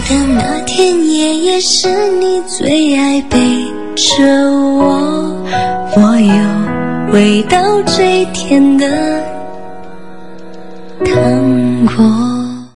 的那天夜也是你最爱背着我，我有味道最甜的糖果。